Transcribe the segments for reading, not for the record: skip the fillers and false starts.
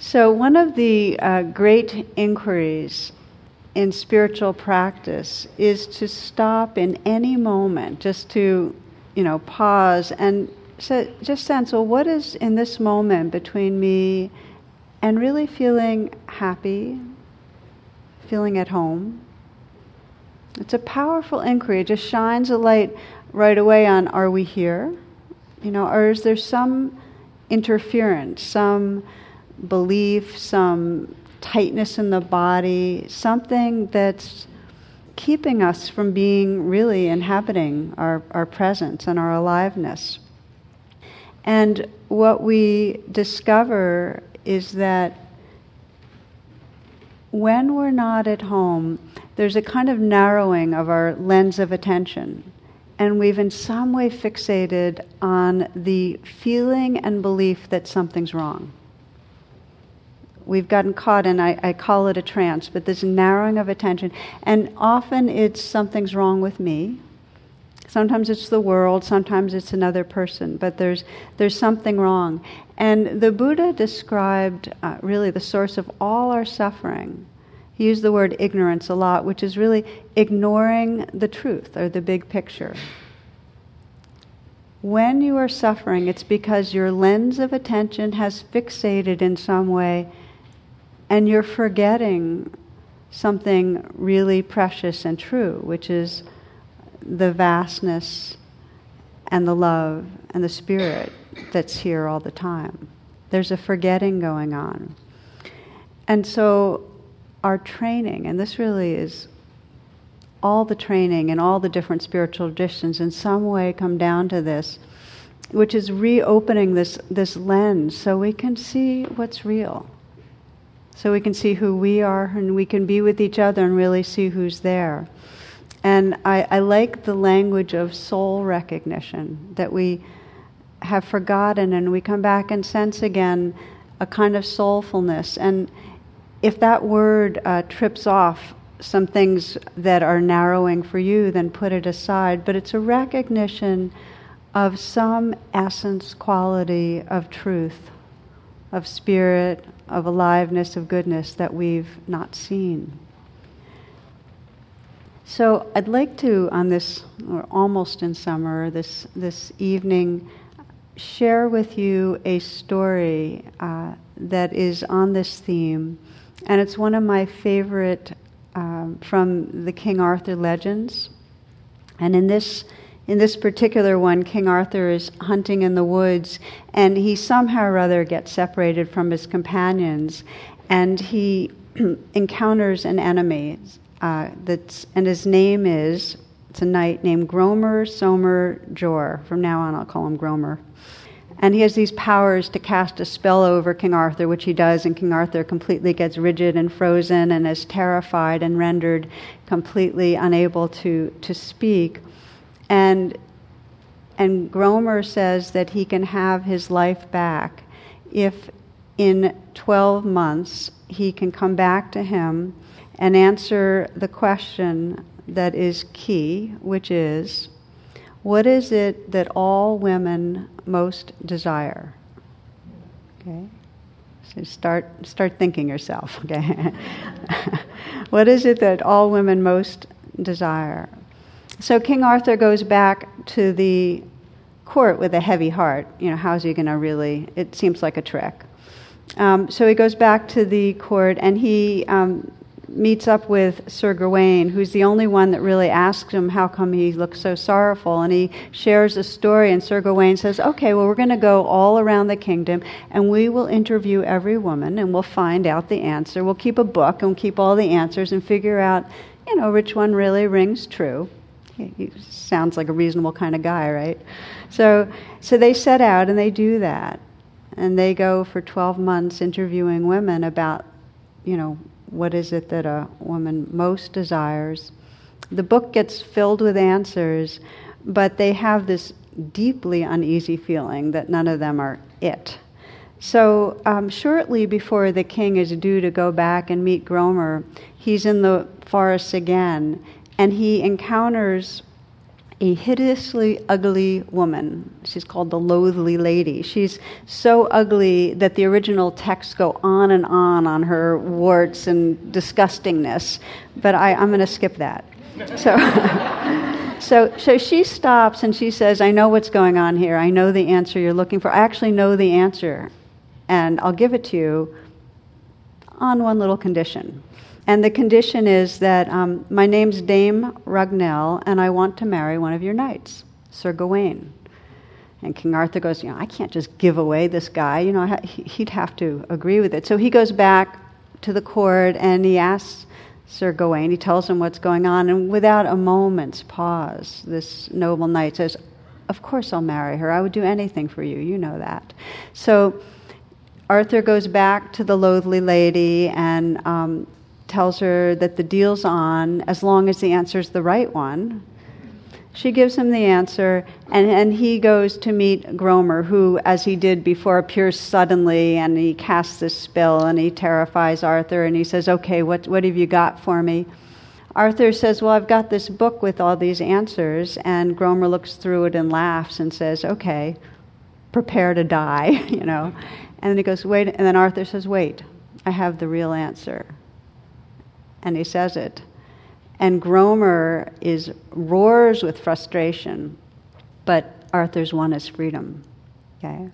So one of the great inquiries in spiritual practice is to stop in any moment, just to, pause and just sense, well, what is in this moment between me and really feeling happy, feeling at home? It's a powerful inquiry. It just shines a light right away on, are we here? Or is there some interference, some belief, some tightness in the body, something that's keeping us from being really inhabiting our presence and our aliveness. And what we discover is that when we're not at home, there's a kind of narrowing of our lens of attention. And we've in some way fixated on the feeling and belief that something's wrong. We've gotten caught in, I call it a trance, but this narrowing of attention. And often it's something's wrong with me. Sometimes it's the world, sometimes it's another person, but there's something wrong. And the Buddha described really the source of all our suffering. He used the word ignorance a lot, which is really ignoring the truth or the big picture. When you are suffering, it's because your lens of attention has fixated in some way and you're forgetting something really precious and true, which is the vastness and the love and the spirit that's here all the time. There's a forgetting going on. And so our training, and this really is all the training and all the different spiritual traditions in some way come down to this, which is reopening this lens so we can see what's real. So we can see who we are and we can be with each other and really see who's there. And I like the language of soul recognition, that we have forgotten and we come back and sense again a kind of soulfulness. And if that word trips off some things that are narrowing for you, then put it aside. But it's a recognition of some essence, quality of truth, of spirit, of aliveness, of goodness that we've not seen. So I'd like to, on this, or almost in summer, this evening, share with you a story that is on this theme. And it's one of my favorite from the King Arthur legends. And in this particular one, King Arthur is hunting in the woods, and he somehow or other gets separated from his companions, and he encounters an enemy. And his name is, it's a knight named Gromer Somer Jor. From now on, I'll call him Gromer. And he has these powers to cast a spell over King Arthur, which he does, and King Arthur completely gets rigid and frozen and is terrified and rendered completely unable to speak. And Gromer says that he can have his life back if in 12 months he can come back to him and answer the question that is key, which is, what is it that all women most desire? Okay, so start thinking yourself. Okay, what is it that all women most desire? So King Arthur goes back to the court with a heavy heart. How's he going to really? It seems like a trick. So he goes back to the court and he meets up with Sir Gawain, who's the only one that really asks him how come he looks so sorrowful. And he shares a story, and Sir Gawain says, okay, well, we're going to go all around the kingdom, and we will interview every woman, and we'll find out the answer. We'll keep a book, and we'll keep all the answers, and figure out, which one really rings true. He sounds like a reasonable kind of guy, right? So they set out, and they do that. And they go for 12 months interviewing women about, what is it that a woman most desires. The book gets filled with answers, but they have this deeply uneasy feeling that none of them are it. So shortly before the king is due to go back and meet Gromer, he's in the forest again, and he encounters a hideously ugly woman. She's called the Loathly Lady. She's so ugly that the original texts go on on her warts and disgustingness, but I'm going to skip that. So she stops and she says, I know what's going on here. I know the answer you're looking for. I actually know the answer, and I'll give it to you on one little condition. And the condition is that my name's Dame Rugnell, and I want to marry one of your knights, Sir Gawain. And King Arthur goes, I can't just give away this guy. He'd have to agree with it. So he goes back to the court, and he asks Sir Gawain, he tells him what's going on, and without a moment's pause, this noble knight says, of course I'll marry her. I would do anything for you. You know that. So Arthur goes back to the Loathly Lady and tells her that the deal's on as long as the answer's the right one. She gives him the answer, and he goes to meet Gromer, who, as he did before, appears suddenly, and he casts this spell, and he terrifies Arthur, and he says, okay, what have you got for me? Arthur says, well, I've got this book with all these answers, and Gromer looks through it and laughs and says, okay, prepare to die, And then he goes, wait, and then Arthur says, wait, I have the real answer. And he says it. And Gromer roars with frustration, but Arthur's won his freedom. Okay.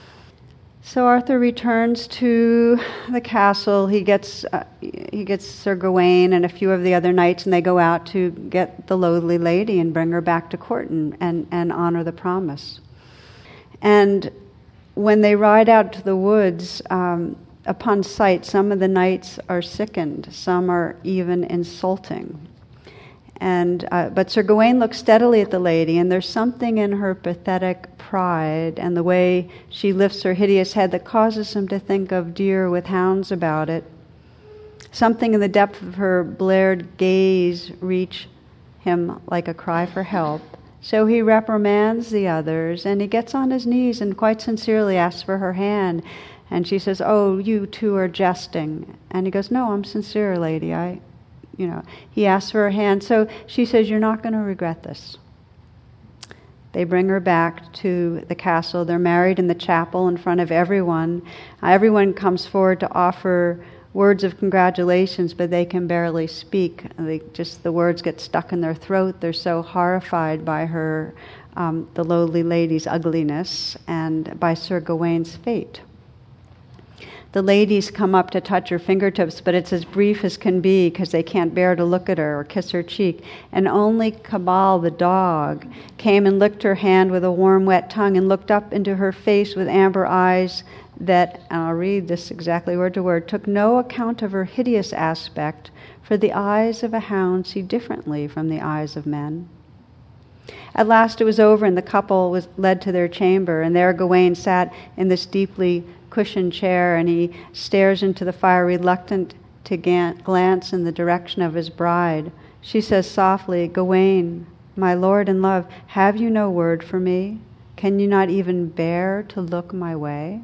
So Arthur returns to the castle. He gets Sir Gawain and a few of the other knights, and they go out to get the Loathly Lady and bring her back to court and honor the promise. And when they ride out to the woods, upon sight, some of the knights are sickened. Some are even insulting. But Sir Gawain looks steadily at the lady, and there's something in her pathetic pride and the way she lifts her hideous head that causes him to think of deer with hounds about it. Something in the depth of her bleared gaze reach him like a cry for help. So he reprimands the others, and he gets on his knees and quite sincerely asks for her hand. And she says, oh, you two are jesting. And he goes, no, I'm sincere, lady. He asks for her hand. So she says, you're not going to regret this. They bring her back to the castle. They're married in the chapel in front of everyone. Everyone comes forward to offer words of congratulations, but they can barely speak. The words get stuck in their throat. They're so horrified by her, the Loathly Lady's ugliness, and by Sir Gawain's fate. The ladies come up to touch her fingertips, but it's as brief as can be because they can't bear to look at her or kiss her cheek. And only Cabal, the dog, came and licked her hand with a warm, wet tongue and looked up into her face with amber eyes that, and I'll read this exactly word to word, took no account of her hideous aspect, for the eyes of a hound see differently from the eyes of men. At last it was over, and the couple was led to their chamber, and there Gawain sat in this deeply cushioned chair, and he stares into the fire, reluctant to glance in the direction of his bride. She says softly, Gawain, my lord and love, have you no word for me? Can you not even bear to look my way?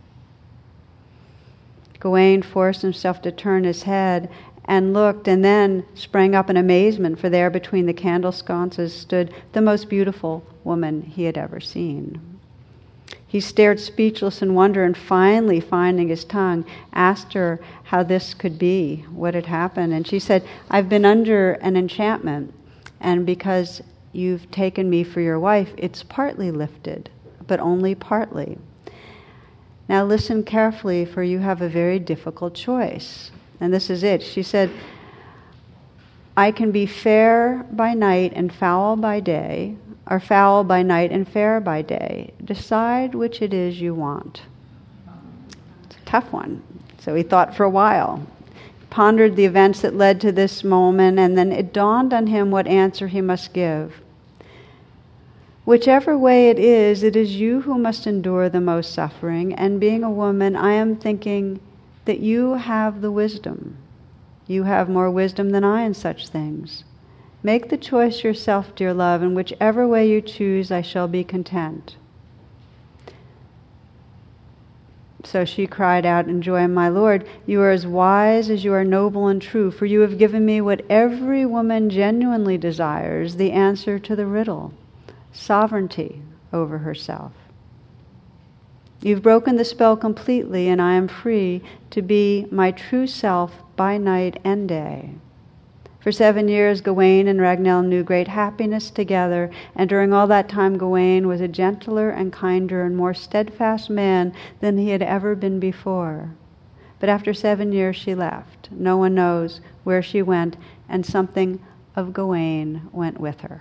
Gawain forced himself to turn his head and looked, and then sprang up in amazement, for there between the candle sconces stood the most beautiful woman he had ever seen. He stared speechless in wonder, and finally, finding his tongue, asked her how this could be, what had happened. And she said, I've been under an enchantment, and because you've taken me for your wife, it's partly lifted, but only partly. Now listen carefully, for you have a very difficult choice. And this is it. She said, I can be fair by night and foul by day, or foul by night and fair by day. Decide which it is you want. It's a tough one. So he thought for a while, pondered the events that led to this moment, and then it dawned on him what answer he must give. Whichever way it is you who must endure the most suffering, and being a woman, I am thinking that you have the wisdom. You have more wisdom than I in such things. Make the choice yourself, dear love, and whichever way you choose, I shall be content. So she cried out in joy, "My Lord, you are as wise as you are noble and true, for you have given me what every woman genuinely desires, the answer to the riddle, sovereignty over herself. You've broken the spell completely, and I am free to be my true self by night and day." For 7 years, Gawain and Ragnell knew great happiness together, and during all that time, Gawain was a gentler and kinder and more steadfast man than he had ever been before. But after 7 years, she left. No one knows where she went, and something of Gawain went with her.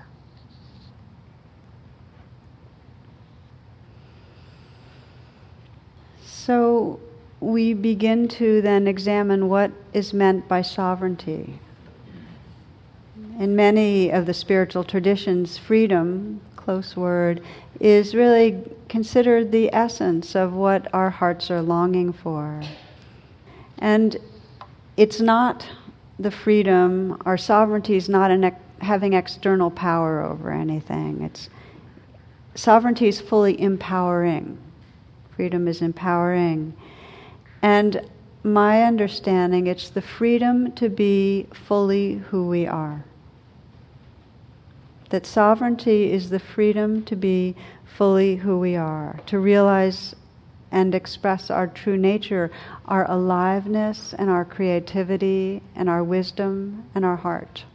So we begin to then examine what is meant by sovereignty. In many of the spiritual traditions, freedom, close word, is really considered the essence of what our hearts are longing for. And it's not the freedom, our sovereignty is not having external power over anything. Sovereignty is fully empowering. Freedom is empowering. And my understanding, it's the freedom to be fully who we are. That sovereignty is the freedom to be fully who we are, to realize and express our true nature, our aliveness and our creativity and our wisdom and our heart.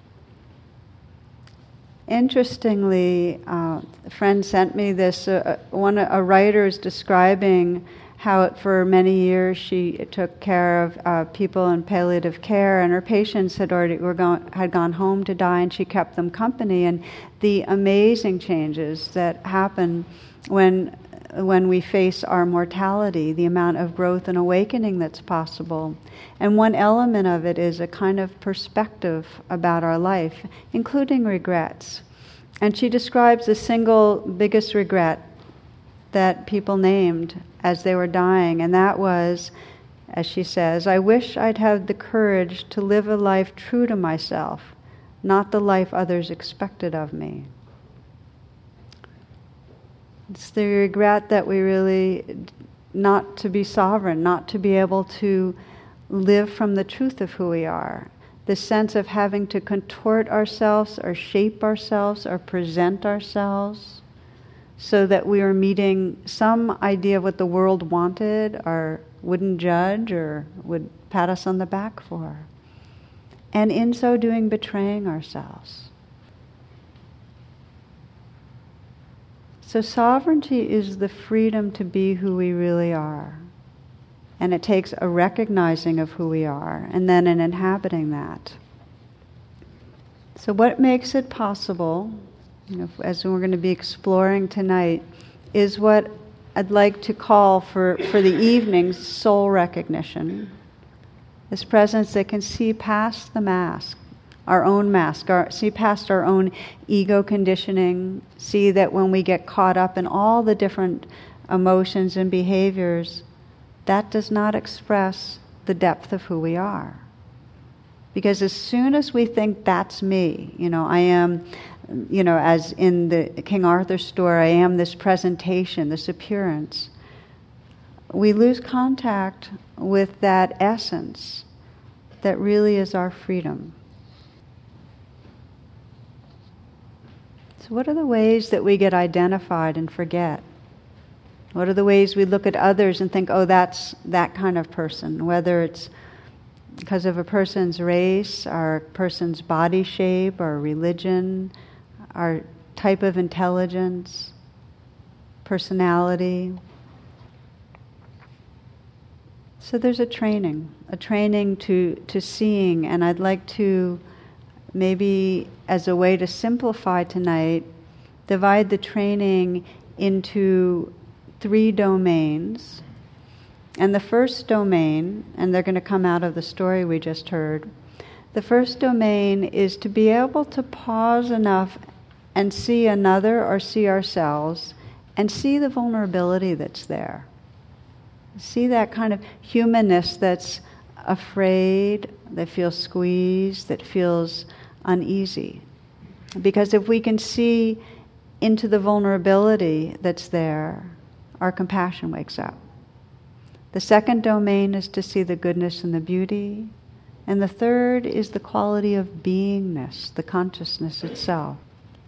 Interestingly, a friend sent me this. A writer is describing how for many years she took care of people in palliative care, and her patients had gone home to die, and she kept them company. And the amazing changes that happen when we face our mortality, the amount of growth and awakening that's possible. And one element of it is a kind of perspective about our life, including regrets. And she describes the single biggest regret that people named as they were dying, and that was, as she says, "I wish I'd had the courage to live a life true to myself, not the life others expected of me." It's the regret that we really, not to be sovereign, not to be able to live from the truth of who we are. The sense of having to contort ourselves or shape ourselves or present ourselves so that we are meeting some idea of what the world wanted or wouldn't judge or would pat us on the back for. And in so doing, betraying ourselves. So sovereignty is the freedom to be who we really are. And it takes a recognizing of who we are and then an inhabiting that. So what makes it possible, as we're going to be exploring tonight, is what I'd like to call for the evening soul recognition. This presence that can see past the mask, our own mask, see past our own ego conditioning, see that when we get caught up in all the different emotions and behaviors, that does not express the depth of who we are. Because as soon as we think that's me, I am, as in the King Arthur story, I am this presentation, this appearance, we lose contact with that essence that really is our freedom. So what are the ways that we get identified and forget? What are the ways we look at others and think, oh, that's that kind of person, whether it's because of a person's race, or person's body shape, or religion, our type of intelligence, personality. So there's a training to seeing, and I'd like to maybe, as a way to simplify tonight, divide the training into 3 domains. And the first domain, and they're going to come out of the story we just heard, the first domain is to be able to pause enough and see another or see ourselves and see the vulnerability that's there. See that kind of humanness that's afraid, that feels squeezed, that feels uneasy. Because if we can see into the vulnerability that's there, our compassion wakes up. The second domain is to see the goodness and the beauty. And the third is the quality of beingness, the consciousness itself.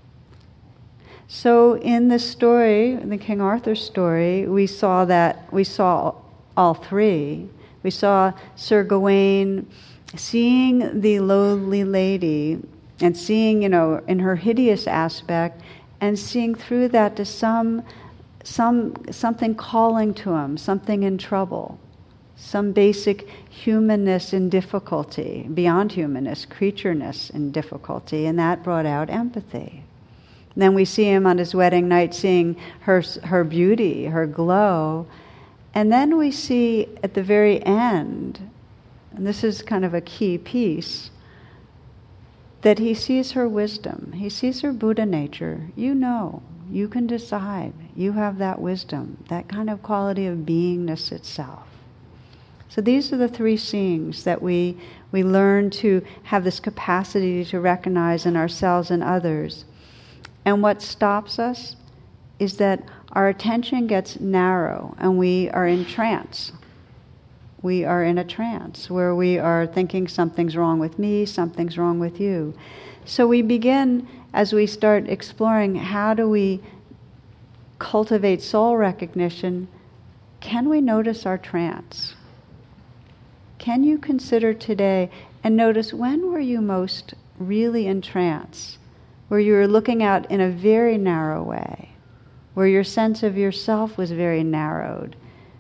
So in this story, in the King Arthur story, we saw all three. We saw Sir Gawain seeing the lowly lady and seeing, in her hideous aspect, and seeing through that to something calling to him, something in trouble, some basic humanness in difficulty, beyond humanness, creatureness in difficulty, and that brought out empathy. And then we see him on his wedding night seeing her beauty, her glow, and then we see at the very end, and this is kind of a key piece, that he sees her wisdom. He sees her Buddha nature. You can decide. You have that wisdom, that kind of quality of beingness itself. So these are the three seeings that we learn to have this capacity to recognize in ourselves and others. And what stops us is that our attention gets narrow and we are in trance. We are in a trance where we are thinking something's wrong with me, something's wrong with you. So we begin, as we start exploring how do we cultivate soul recognition, can we notice our trance? Can you consider today and notice when were you most really in trance, where you were looking out in a very narrow way, where your sense of yourself was very narrowed?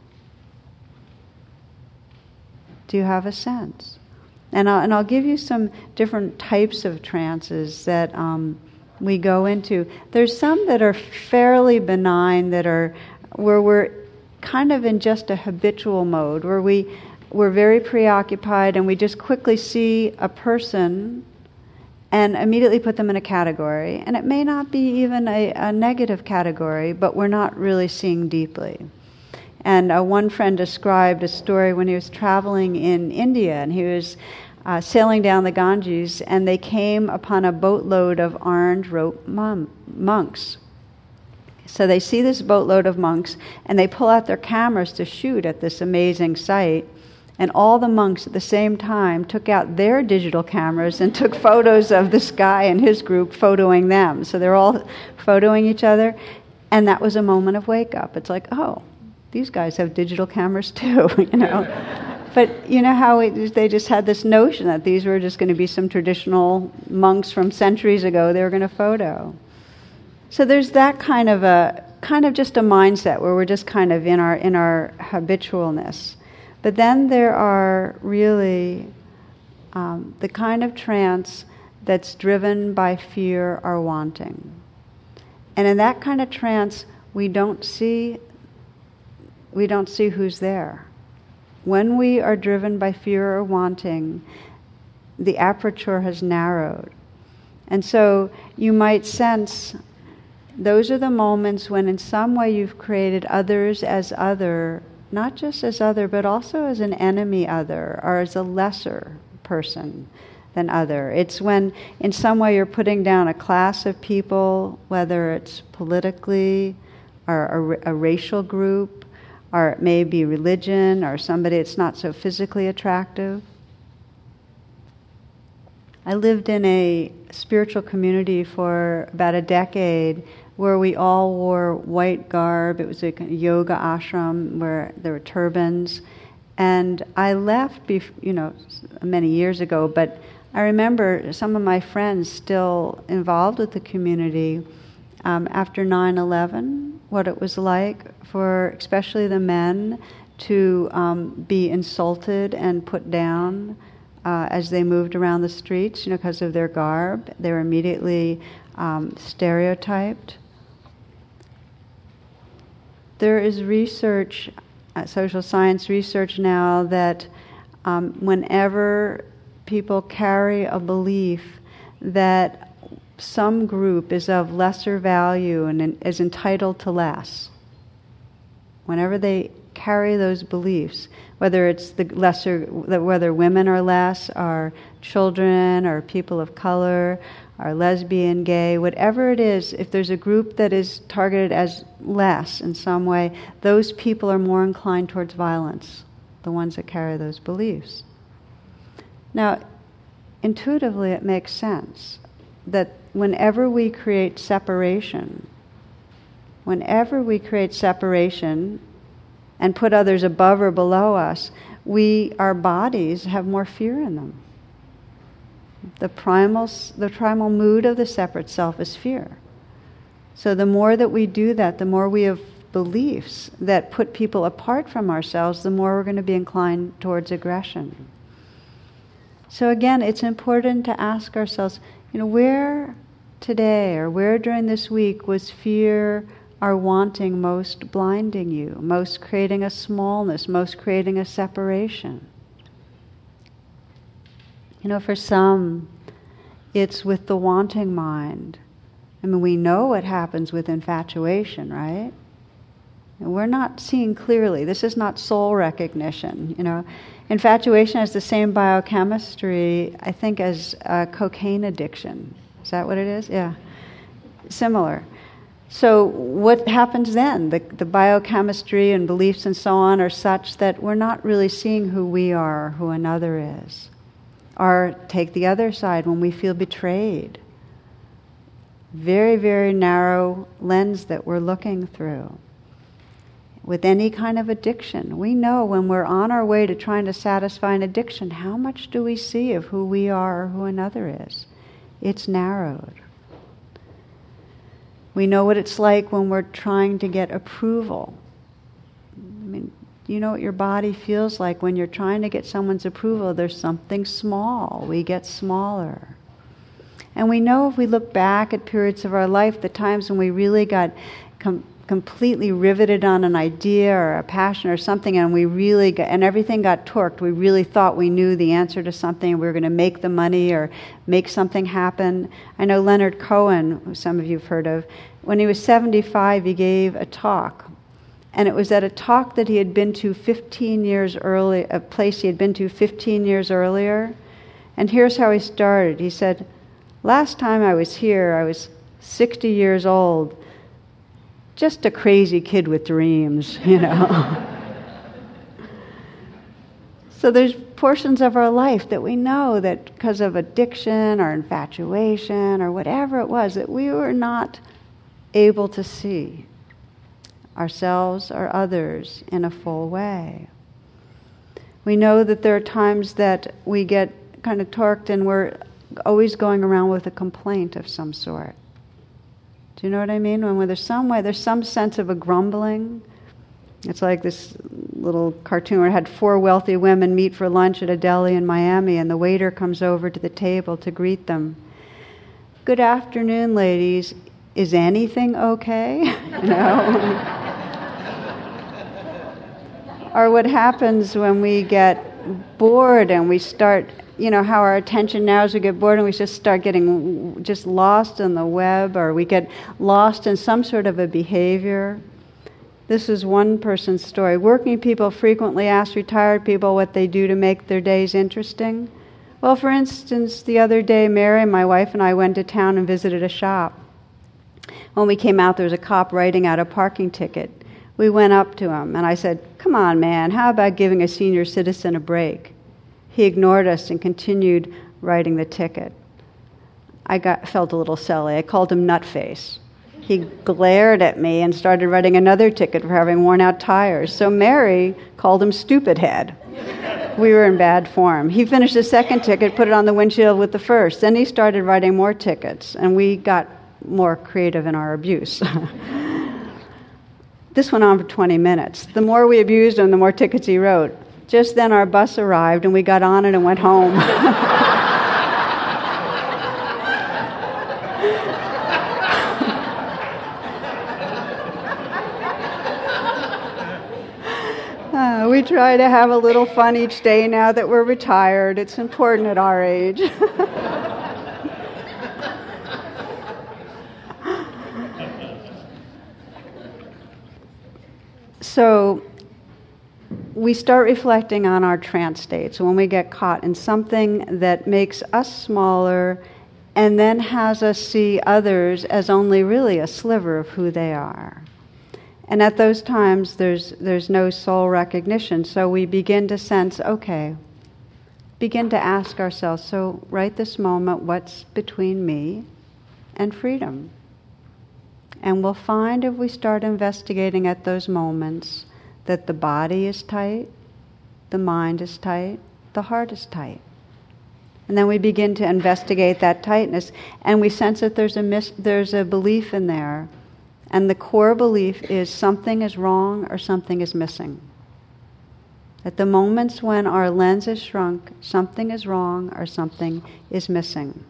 Do you have a sense? And I'll give you some different types of trances that we go into. There's some that are fairly benign, that are where we're kind of in just a habitual mode, where we're very preoccupied and we just quickly see a person and immediately put them in a category. And it may not be even a negative category, but we're not really seeing deeply. And one friend described a story when he was traveling in India, and he was sailing down the Ganges, and they came upon a boatload of orange rope monks. So they see this boatload of monks, and they pull out their cameras to shoot at this amazing sight. And all the monks at the same time took out their digital cameras and took photos of this guy and his group photoing them. So they're all photoing each other, and that was a moment of wake-up. It's like, oh, these guys have digital cameras too, But you know how they just had this notion that these were just going to be some traditional monks from centuries ago they were going to photo. So there's that kind of just a mindset where we're just kind of in our habitualness. But then there are really the kind of trance that's driven by fear or wanting. And in that kind of trance, we don't see who's there. When we are driven by fear or wanting, the aperture has narrowed. And so you might sense those are the moments when in some way you've created others as other, not just as other, but also as an enemy other, or as a lesser person than other. It's when in some way you're putting down a class of people, whether it's politically or a racial group, or it may be religion, or somebody that's not so physically attractive. I lived in a spiritual community for about a decade where we all wore white garb. It was a yoga ashram where there were turbans. And I left, many years ago, but I remember some of my friends still involved with the community after 9/11, what it was like for especially the men to be insulted and put down as they moved around the streets, because of their garb. They were immediately stereotyped. There is research, social science research now, that whenever people carry a belief that some group is of lesser value and is entitled to less, whenever they carry those beliefs, whether it's whether women are less, or children, or people of color, are lesbian, gay, whatever it is, if there's a group that is targeted as less in some way, those people are more inclined towards violence, the ones that carry those beliefs. Now, intuitively it makes sense that whenever we create separation and put others above or below us, our bodies have more fear in them. The primal mood of the separate self is fear. So the more that we do that, the more we have beliefs that put people apart from ourselves, the more we're going to be inclined towards aggression. So again, it's important to ask ourselves, where today or where during this week was fear or wanting most blinding you, most creating a smallness, most creating a separation? For some, it's with the wanting mind. We know what happens with infatuation, right? And we're not seeing clearly. This is not soul recognition, Infatuation has the same biochemistry, I think, as cocaine addiction. Is that what it is? Yeah. Similar. So what happens then? The biochemistry and beliefs and so on are such that we're not really seeing who we are, who another is. Or take the other side, when we feel betrayed. Very, very narrow lens that we're looking through. With any kind of addiction, we know when we're on our way to trying to satisfy an addiction, how much do we see of who we are or who another is? It's narrowed. We know what it's like when we're trying to get approval. You know what your body feels like when you're trying to get someone's approval. There's something small. We get smaller. And we know if we look back at periods of our life, the times when we really got completely riveted on an idea or a passion or something, and and everything got torqued. We really thought we knew the answer to something, and we were going to make the money or make something happen. I know Leonard Cohen, who some of you have heard of, when he was 75, he gave a talk. And it was at a talk that he had been to 15 years early, a place he had been to 15 years earlier. And here's how he started. He said, "Last time I was here, I was 60 years old. Just a crazy kid with dreams, So there's portions of our life that we know that because of addiction or infatuation or whatever it was, that we were not able to see ourselves or others in a full way. We know that there are times that we get kind of torqued and we're always going around with a complaint of some sort. Do you know what I mean? When there's some sense of a grumbling. It's like this little cartoon where it had 4 wealthy women meet for lunch at a deli in Miami, and the waiter comes over to the table to greet them. "Good afternoon, ladies. Is anything okay?" Or what happens when we get bored and we start, how our attention now is we get bored and we just start getting just lost in the web, or we get lost in some sort of a behavior. This is one person's story. Working people frequently ask retired people what they do to make their days interesting. Well, for instance, the other day, Mary, my wife, and I went to town and visited a shop. When we came out, there was a cop writing out a parking ticket. We went up to him, and I said, "Come on, man, how about giving a senior citizen a break?" He ignored us and continued writing the ticket. I felt a little silly. I called him Nutface. He glared at me and started writing another ticket for having worn out tires. So Mary called him Stupid Head. We were in bad form. He finished the second ticket, put it on the windshield with the first. Then he started writing more tickets, and we got more creative in our abuse. This went on for 20 minutes. The more we abused him, the more tickets he wrote. Just then our bus arrived, and we got on it and went home. We try to have a little fun each day now that we're retired. It's important at our age. So we start reflecting on our trance state. So when we get caught in something that makes us smaller and then has us see others as only really a sliver of who they are. And at those times, there's no soul recognition, so we begin to sense, okay, begin to ask ourselves, so right this moment, what's between me and freedom? And we'll find if we start investigating at those moments that the body is tight, the mind is tight, the heart is tight. And then we begin to investigate that tightness, and we sense that there's a belief in there. And the core belief is something is wrong or something is missing. At the moments when our lens is shrunk, something is wrong or something is missing.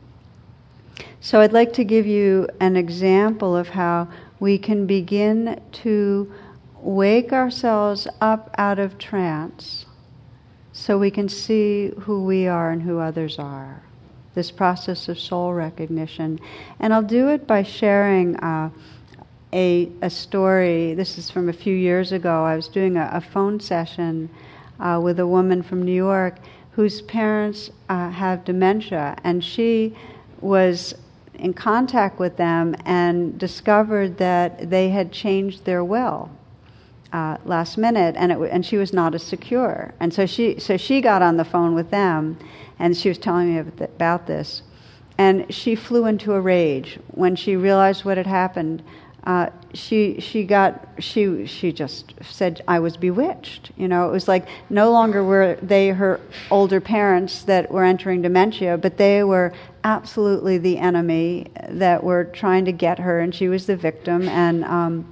So I'd like to give you an example of how we can begin to wake ourselves up out of trance so we can see who we are and who others are. This process of soul recognition. And I'll do it by sharing a story. This is from a few years ago. I was doing a phone session with a woman from New York whose parents have dementia, and she was in contact with them and discovered that they had changed their will last minute, and she was not as secure. And so she got on the phone with them, and she was telling me about this, and she flew into a rage when she realized what had happened. She just said, I was bewitched. It was like no longer were they her older parents that were entering dementia, but they were absolutely the enemy that were trying to get her, and she was the victim. And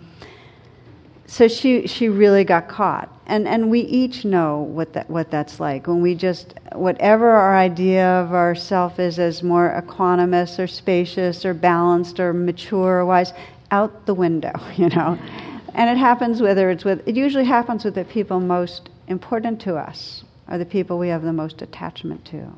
so she really got caught. And we each know what that's like when we just, whatever our idea of ourself is as more equanimous or spacious or balanced or mature or wise, out the window, And it usually happens with the people most important to us, or the people we have the most attachment to.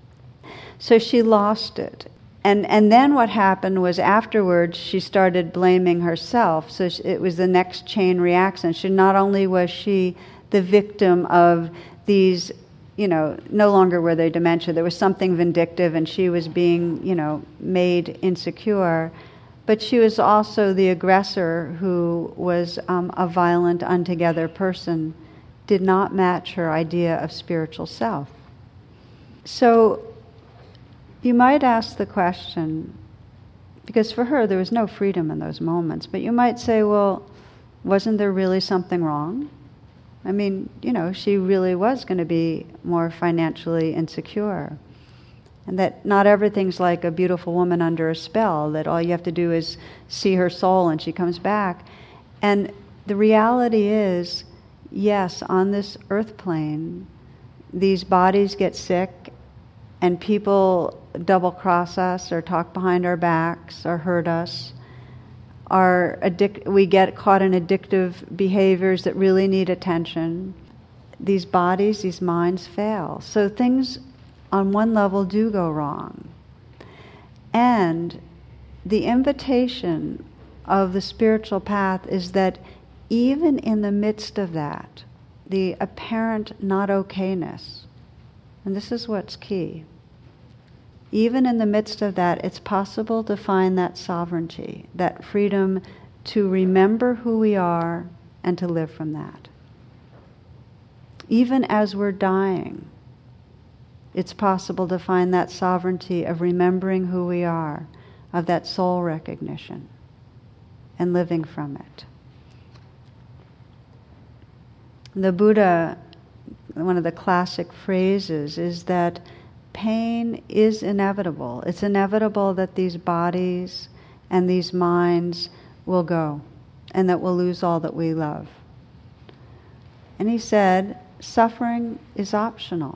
So she lost it. And then what happened was afterwards she started blaming herself. So it was the next chain reaction. Not only was she the victim of these, no longer were they dementia, there was something vindictive and she was being, made insecure. But she was also the aggressor who was a violent, untogether person, did not match her idea of spiritual self. So you might ask the question, because for her there was no freedom in those moments, but you might say, well, wasn't there really something wrong? I mean, she really was going to be more financially insecure. And that not everything's like a beautiful woman under a spell, that all you have to do is see her soul and she comes back. And the reality is, yes, on this earth plane, these bodies get sick and people double-cross us or talk behind our backs or hurt us. We get caught in addictive behaviors that really need attention. These bodies, these minds fail. So things on one level do go wrong. And the invitation of the spiritual path is that even in the midst of that, the apparent not okayness, and this is what's key, even in the midst of that, it's possible to find that sovereignty, that freedom to remember who we are and to live from that. Even as we're dying, it's possible to find that sovereignty of remembering who we are, of that soul recognition, and living from it. The Buddha, one of the classic phrases is that pain is inevitable. It's inevitable that these bodies and these minds will go, and that we'll lose all that we love. And he said, suffering is optional.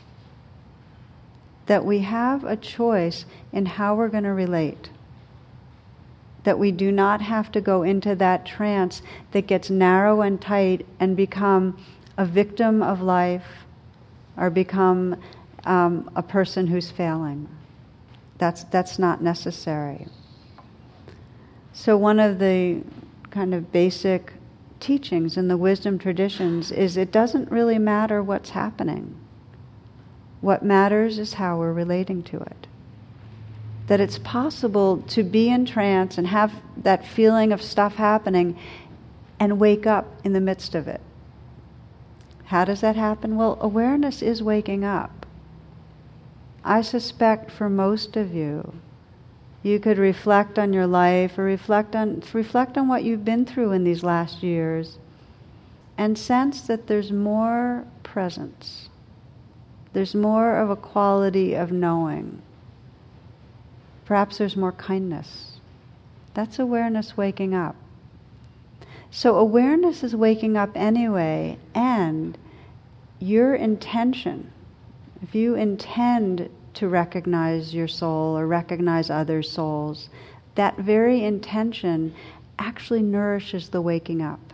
That we have a choice in how we're going to relate. That we do not have to go into that trance that gets narrow and tight and become a victim of life or become a person who's failing. That's not necessary. So one of the kind of basic teachings in the wisdom traditions is it doesn't really matter what's happening. What matters is how we're relating to it. that it's possible to be in trance and have that feeling of stuff happening and wake up in the midst of it. How does that happen? Well, awareness is waking up. I suspect for most of you, you could reflect on your life or reflect on what you've been through in these last years and sense that there's more presence. There's more of a quality of knowing. Perhaps there's more kindness. That's awareness waking up. So awareness is waking up anyway, and your intention, if you intend to recognize your soul or recognize other souls, that very intention actually nourishes the waking up.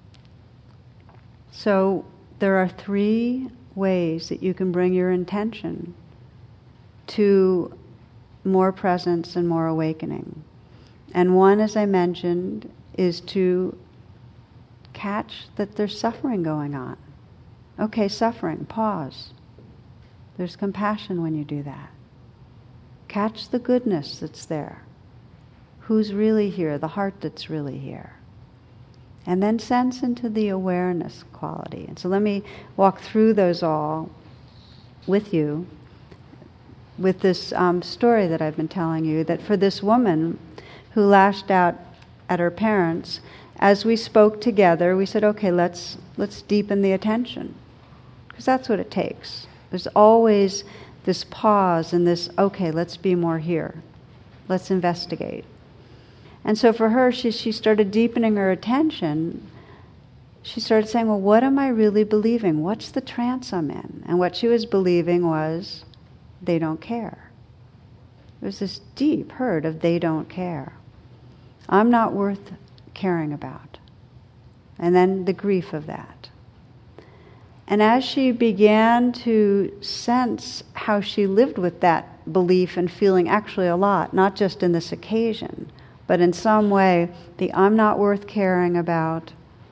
So there are 3 ways that you can bring your intention to more presence and more awakening. And one, as I mentioned, is to catch that there's suffering going on. Okay, suffering, pause. There's compassion when you do that. Catch the goodness that's there. Who's really here? The heart that's really here. And then sense into the awareness quality. And so let me walk through those all with you, with this story that I've been telling you, that for this woman who lashed out at her parents, as we spoke together, we said, okay, let's deepen the attention. Because that's what it takes. There's always this pause and this, okay, let's be more here. Let's investigate. And so for her, she started deepening her attention. She started saying, well, what am I really believing? What's the trance I'm in? And what she was believing was, they don't care. There was this deep hurt of they don't care. I'm not worth caring about. And then the grief of that. And as she began to sense how she lived with that belief and feeling actually a lot, not just in this occasion, but in some way, the I'm not worth caring about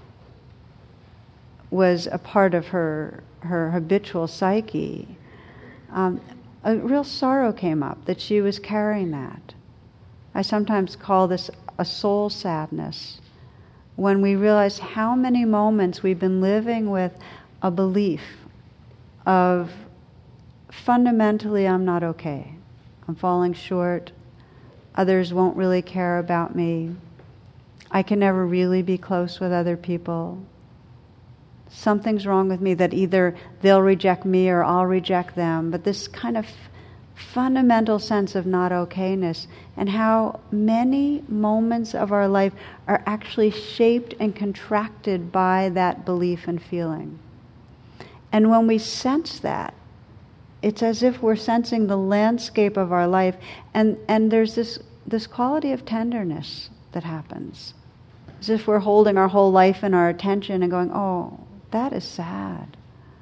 was a part of her habitual psyche. A real sorrow came up that she was carrying that. I sometimes call this a soul sadness, when we realize how many moments we've been living with a belief of fundamentally I'm not okay. I'm falling short. Others won't really care about me. I can never really be close with other people. Something's wrong with me, that either they'll reject me or I'll reject them. But this kind of fundamental sense of not okayness, and how many moments of our life are actually shaped and contracted by that belief and feeling. And when we sense that, it's as if we're sensing the landscape of our life, and there's this quality of tenderness that happens. As if we're holding our whole life in our attention and going, oh, that is sad.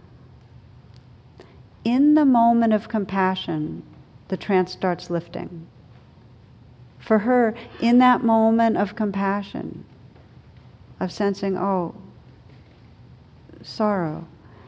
In the moment of compassion, the trance starts lifting. For her, in that moment of compassion, of sensing, oh, sorrow,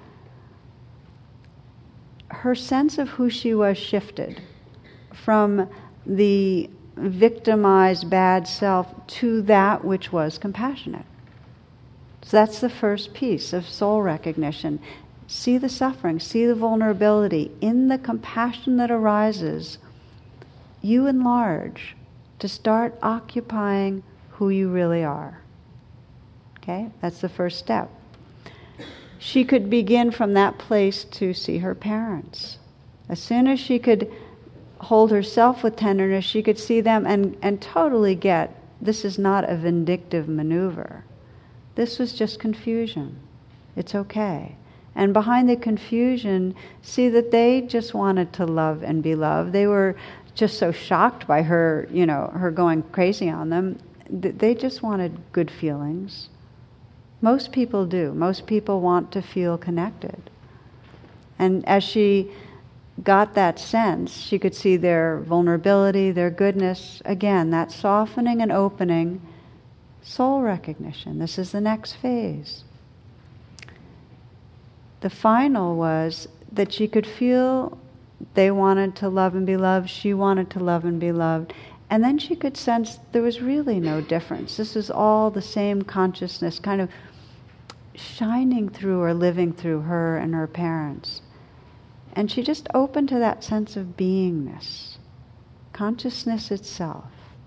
her sense of who she was shifted from the victimized bad self to that which was compassionate. So that's the first piece of soul recognition. See the suffering, see the vulnerability. In the compassion that arises, you enlarge to start occupying who you really are. Okay? That's the first step. She could begin from that place to see her parents. As soon as she could hold herself with tenderness, she could see them and totally get, this is not a vindictive maneuver. This was just confusion. It's okay. And behind the confusion, see that they just wanted to love and be loved. They were just so shocked by her, her going crazy on them. They just wanted good feelings. Most people do. Most people want to feel connected. And as she got that sense, she could see their vulnerability, their goodness. Again, that softening and opening, soul recognition. This is the next phase. The final was that she could feel They wanted to love and be loved. She wanted to love and be loved. And then she could sense there was really no difference. This is all the same consciousness kind of shining through or living through her and her parents. And she just opened to that sense of beingness, consciousness itself.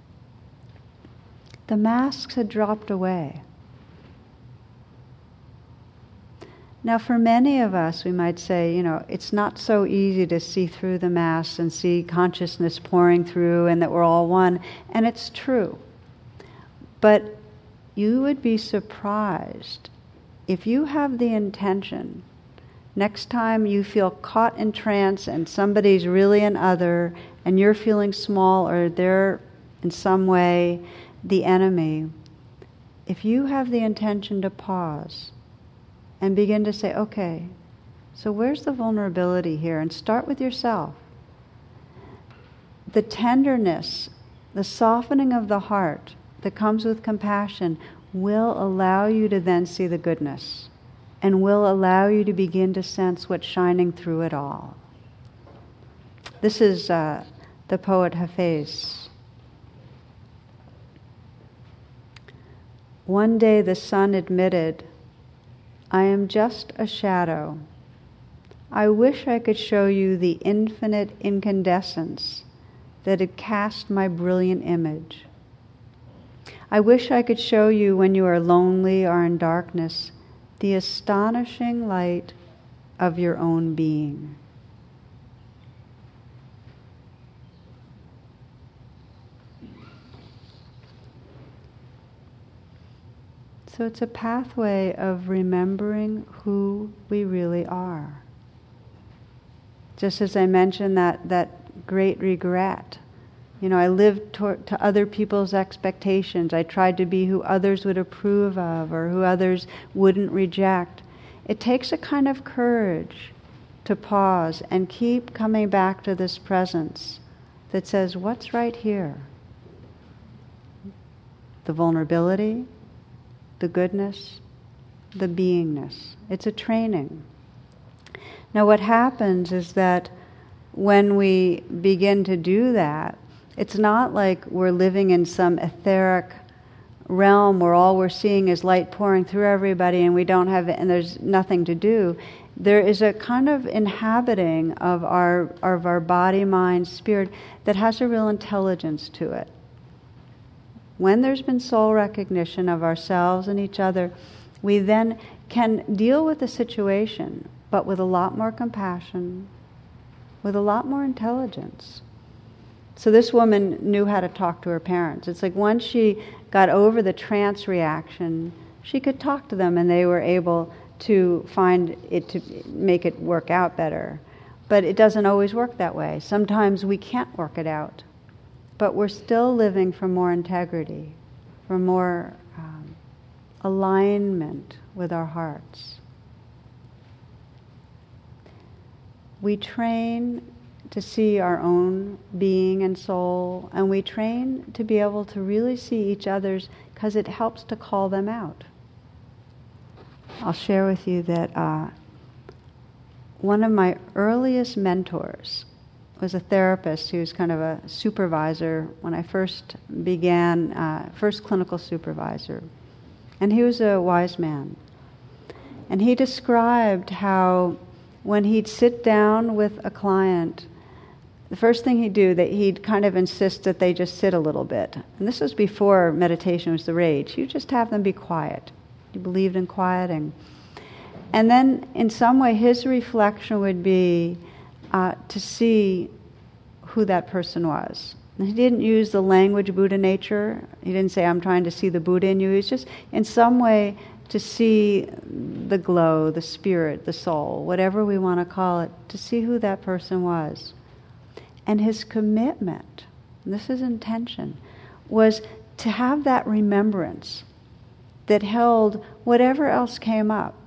The masks had dropped away. Now, for many of us, we might say, it's not so easy to see through the masks and see consciousness pouring through and that we're all one. And it's true. But you would be surprised if you have the intention, next time you feel caught in trance and somebody's really an other and you're feeling small or they're in some way the enemy, if you have the intention to pause and begin to say, okay, so where's the vulnerability here? And start with yourself. The tenderness, the softening of the heart that comes with compassion will allow you to then see the goodness and will allow you to begin to sense what's shining through it all. This is the poet Hafez. One day the sun admitted, I am just a shadow. I wish I could show you the infinite incandescence that had cast my brilliant image. I wish I could show you when you are lonely or in darkness the astonishing light of your own being. So it's a pathway of remembering who we really are. Just as I mentioned that great regret. I lived to other people's expectations. I tried to be who others would approve of or who others wouldn't reject. It takes a kind of courage to pause and keep coming back to this presence that says, what's right here? The vulnerability, the goodness, the beingness. It's a training. Now what happens is that when we begin to do that, it's not like we're living in some etheric realm where all we're seeing is light pouring through everybody and we don't have it and there's nothing to do. There is a kind of inhabiting of our body, mind, spirit that has a real intelligence to it. When there's been soul recognition of ourselves and each other, we then can deal with the situation, but with a lot more compassion, with a lot more intelligence. So this woman knew how to talk to her parents. It's like once she got over the trance reaction, she could talk to them and they were able to find it to make it work out better. But it doesn't always work that way. Sometimes we can't work it out. But we're still living for more integrity, for more alignment with our hearts. We train to see our own being and soul, and we train to be able to really see each other's because it helps to call them out. I'll share with you that one of my earliest mentors was a therapist who was kind of a supervisor when I first began, first clinical supervisor. And he was a wise man. And he described how when he'd sit down with a client, the first thing he'd do, that he'd kind of insist that they just sit a little bit. And this was before meditation was the rage. He'd just have them be quiet. He believed in quieting. And then in some way his reflection would be to see who that person was. And he didn't use the language Buddha nature. He didn't say, I'm trying to see the Buddha in you. He was just in some way to see the glow, the spirit, the soul, whatever we want to call it, to see who that person was. And his commitment, and this is intention, was to have that remembrance that held whatever else came up.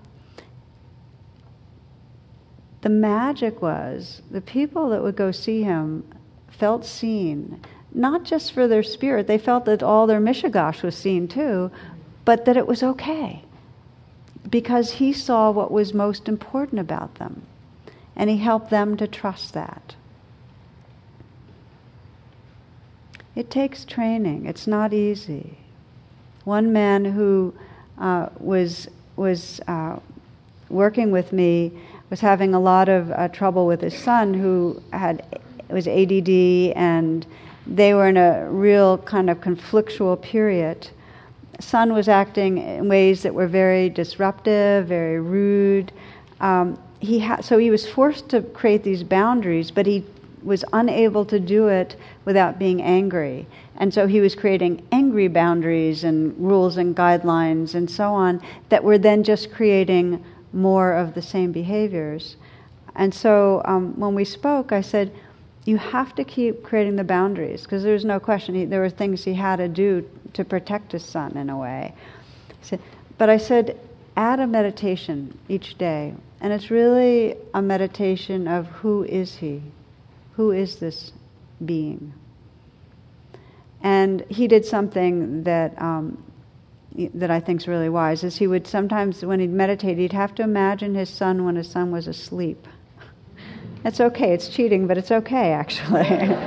The magic was the people that would go see him felt seen, not just for their spirit. They felt that all their mishigosh was seen too, but that it was okay because he saw what was most important about them. And he helped them to trust that. It takes training. It's not easy. One man who was working with me was having a lot of trouble with his son, who was ADD, and they were in a real kind of conflictual period. Son was acting in ways that were very disruptive, very rude. So he was forced to create these boundaries, but he was unable to do it without being angry. And so he was creating angry boundaries and rules and guidelines and so on that were then just creating more of the same behaviors. And so when we spoke, I said, you have to keep creating the boundaries, because there's no question. There were things he had to do to protect his son in a way. But I said, add a meditation each day. And it's really a meditation of who is he? Who is this being? And he did something that I think is really wise, is he would sometimes, when he'd meditate, he'd have to imagine his son when his son was asleep. It's okay, it's cheating, but it's okay, actually.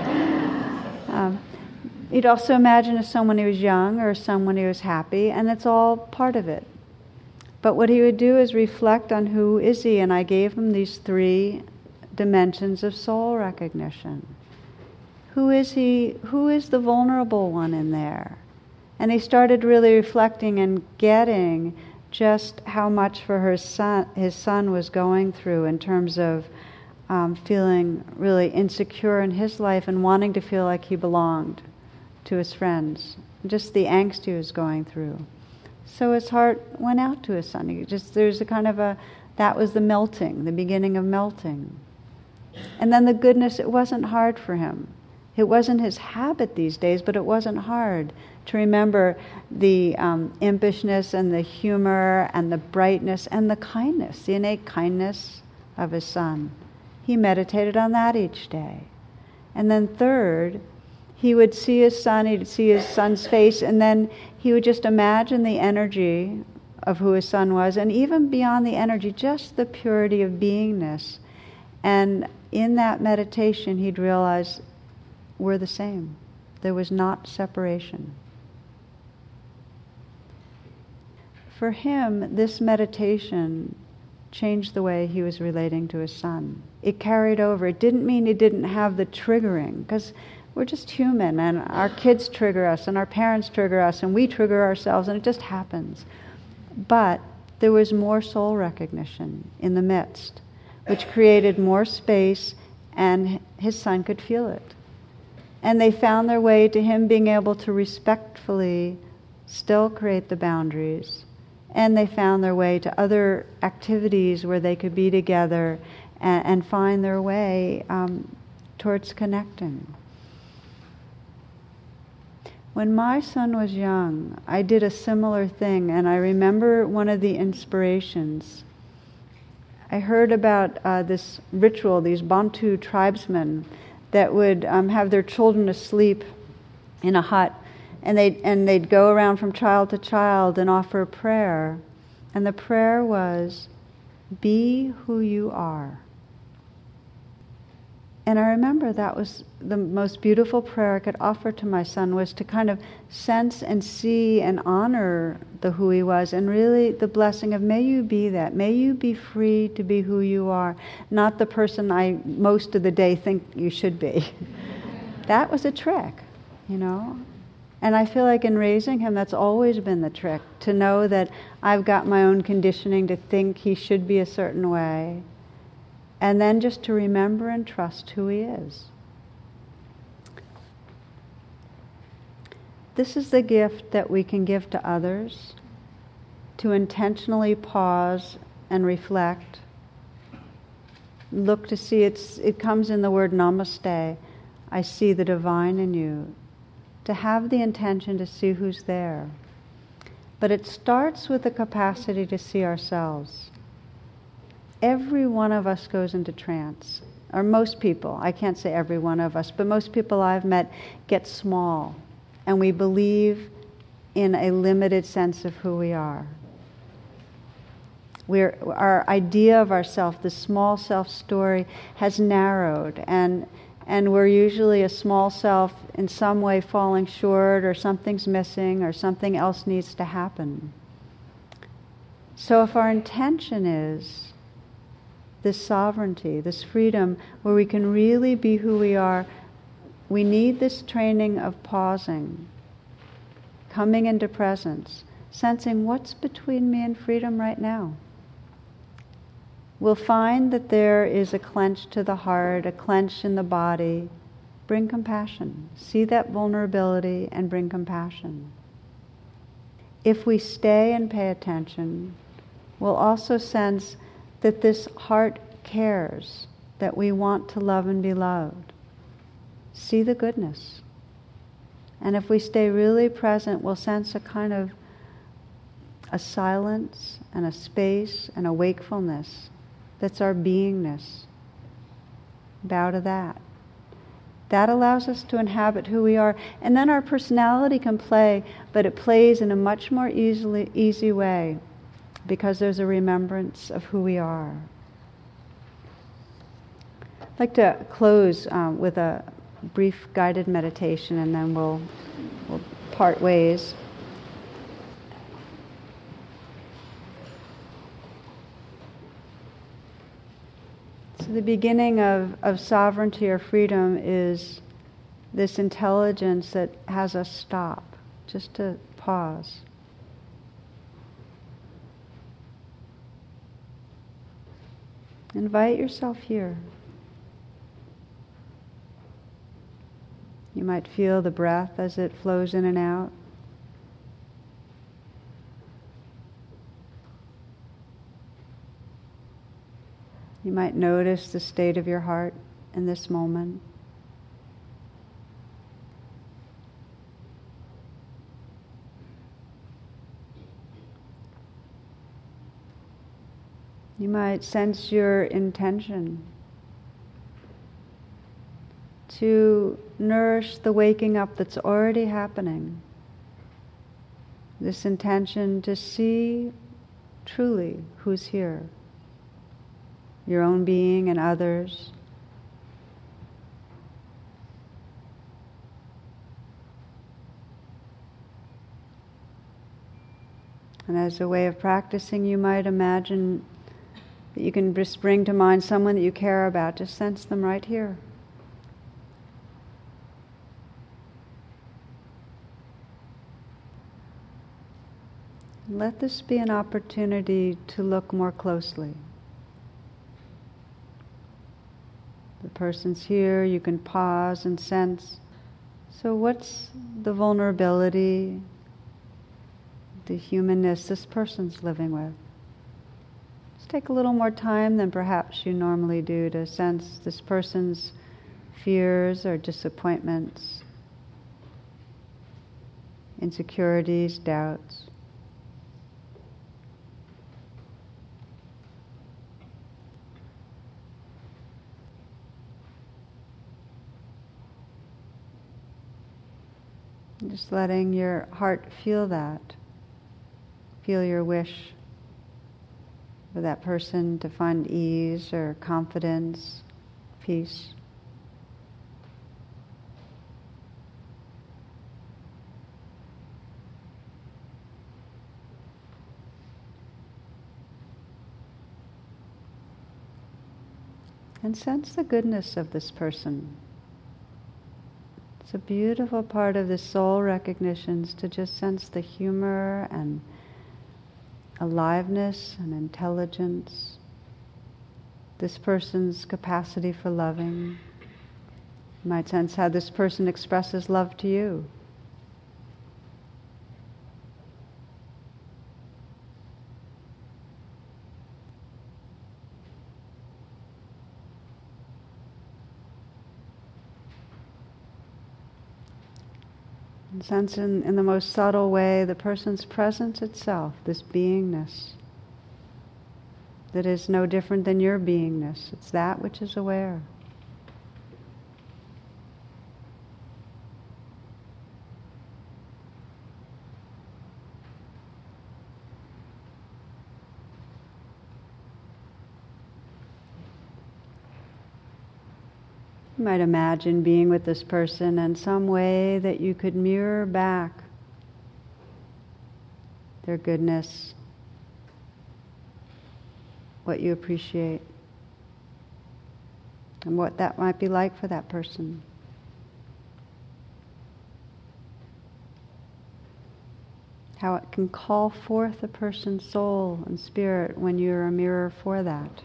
He'd also imagine his son when he was young or his son when he was happy, and it's all part of it. But what he would do is reflect on who is he, and I gave him these 3 dimensions of soul recognition. Who is he? Who is the vulnerable one in there? And he started really reflecting and getting just how much for his son was going through in terms of feeling really insecure in his life and wanting to feel like he belonged to his friends. Just the angst he was going through. So his heart went out to his son. There's a kind of that was the melting, the beginning of melting. And then the goodness, it wasn't hard for him. It wasn't his habit these days, but it wasn't hard to remember the impishness and the humor and the brightness and the kindness, the innate kindness of his son. He meditated on that each day. And then third, he would see his son, he'd see his son's face, and then he would just imagine the energy of who his son was, and even beyond the energy, just the purity of beingness. And in that meditation, he'd realize we're the same. There was not separation. For him, this meditation changed the way he was relating to his son. It carried over. It didn't mean he didn't have the triggering, because we're just human, and our kids trigger us, and our parents trigger us, and we trigger ourselves, and it just happens. But there was more soul recognition in the midst, which created more space, and his son could feel it. And they found their way to him being able to respectfully still create the boundaries. And they found their way to other activities where they could be together and find their way towards connecting. When my son was young, I did a similar thing, and I remember one of the inspirations. I heard about this ritual, these Bantu tribesmen that would have their children asleep in a hut, and they'd go around from child to child and offer a prayer. And the prayer was, "Be who you are." And I remember that was the most beautiful prayer I could offer to my son, was to kind of sense and see and honor the who he was, and really the blessing of, may you be that. May you be free to be who you are, not the person I most of the day think you should be. That was a trick, you know. And I feel like in raising him, that's always been the trick, to know that I've got my own conditioning to think he should be a certain way. And then just to remember and trust who he is. This is the gift that we can give to others, to intentionally pause and reflect. Look to see, it comes in the word namaste. I see the divine in you. To have the intention to see who's there. But it starts with the capacity to see ourselves. Every one of us goes into trance, or most people, I can't say every one of us, but most people I've met get small, and we believe in a limited sense of who we are. our idea of ourself, the small self story, has narrowed, and we're usually a small self in some way falling short, or something's missing, or something else needs to happen. So if our intention is this sovereignty, this freedom, where we can really be who we are, we need this training of pausing, coming into presence, sensing what's between me and freedom right now. We'll find that there is a clench to the heart, a clench in the body. Bring compassion. See that vulnerability and bring compassion. If we stay and pay attention, we'll also sense that this heart cares, that we want to love and be loved. See the goodness. And if we stay really present, we'll sense a kind of a silence and a space and a wakefulness that's our beingness. Bow to that. That allows us to inhabit who we are. And then our personality can play, but it plays in a much more easy way, because there's a remembrance of who we are. I'd like to close with a brief guided meditation, and then we'll part ways. So the beginning of sovereignty or freedom is this intelligence that has us stop, just to pause. Invite yourself here. You might feel the breath as it flows in and out. You might notice the state of your heart in this moment. You might sense your intention to nourish the waking up that's already happening. This intention to see truly who's here. Your own being and others. And as a way of practicing, you might imagine that you can just bring to mind someone that you care about. Just sense them right here. Let this be an opportunity to look more closely. The person's here, you can pause and sense. So what's the vulnerability, the humanness this person's living with? Just take a little more time than perhaps you normally do to sense this person's fears or disappointments, insecurities, doubts. Just letting your heart feel that. Feel your wish for that person to find ease or confidence, peace. And sense the goodness of this person. It's a beautiful part of the soul recognitions to just sense the humor and aliveness and intelligence, this person's capacity for loving. You might sense how this person expresses love to you. And sense in the most subtle way the person's presence itself, this beingness that is no different than your beingness. It's that which is aware. You might imagine being with this person in some way that you could mirror back their goodness, what you appreciate, and what that might be like for that person. How it can call forth a person's soul and spirit when you're a mirror for that.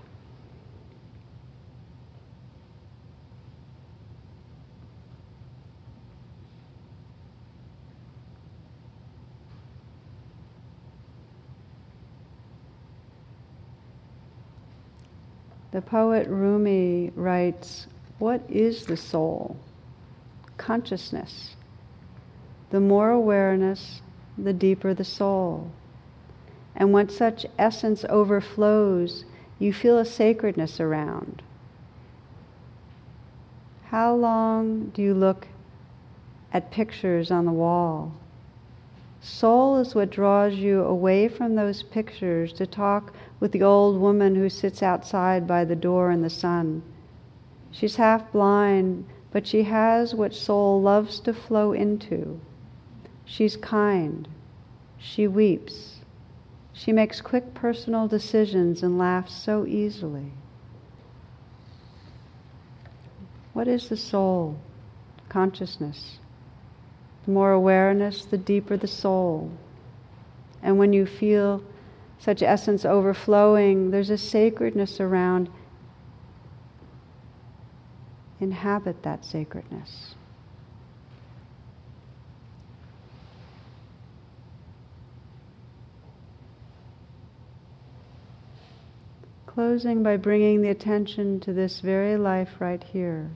The poet Rumi writes, "What is the soul? Consciousness. The more awareness, the deeper the soul. And when such essence overflows, you feel a sacredness around. How long do you look at pictures on the wall? Soul is what draws you away from those pictures to talk with the old woman who sits outside by the door in the sun. She's half blind, but she has what soul loves to flow into. She's kind. She weeps. She makes quick personal decisions and laughs so easily." What is the soul? Consciousness. The more awareness, the deeper the soul. And when you feel such essence overflowing, there's a sacredness around. Inhabit that sacredness. Closing by bringing the attention to this very life right here.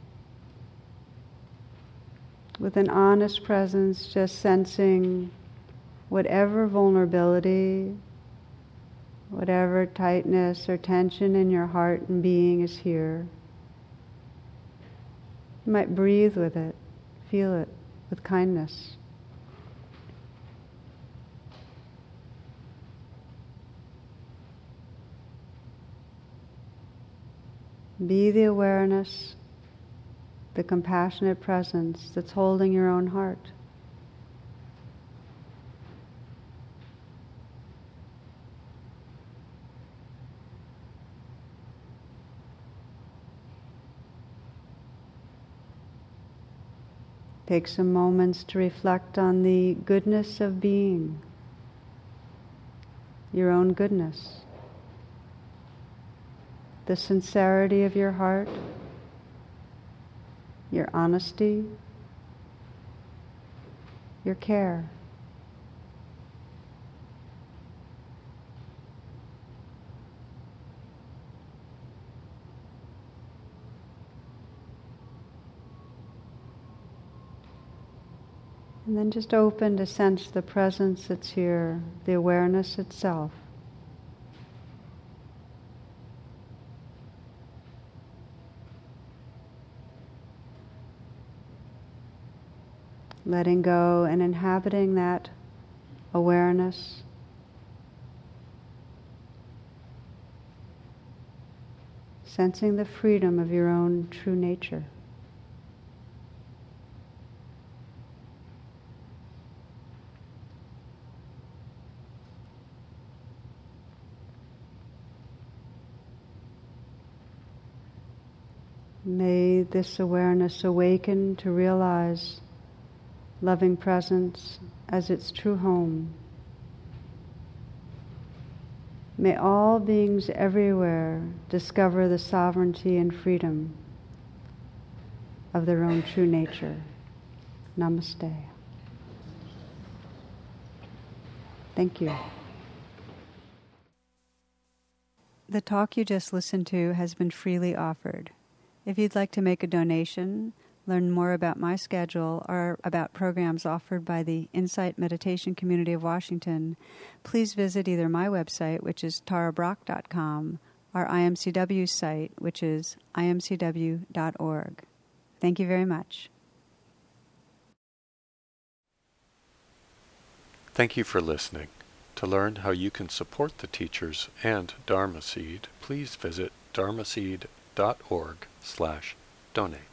With an honest presence, just sensing whatever vulnerability, whatever tightness or tension in your heart and being is here. You might breathe with it, feel it with kindness. Be the awareness, the compassionate presence that's holding your own heart. Take some moments to reflect on the goodness of being, your own goodness, the sincerity of your heart, your honesty, your care. And then just open to sense the presence that's here, the awareness itself. Letting go and inhabiting that awareness. Sensing the freedom of your own true nature. May this awareness awaken to realize loving presence as its true home. May all beings everywhere discover the sovereignty and freedom of their own true nature. Namaste. Thank you. The talk you just listened to has been freely offered. If you'd like to make a donation, learn more about my schedule, or about programs offered by the Insight Meditation Community of Washington, please visit either my website, which is tarabrach.com, or IMCW's site, which is imcw.org. Thank you very much. Thank you for listening. To learn how you can support the teachers and Dharma Seed, please visit dharmaseed.org/donate.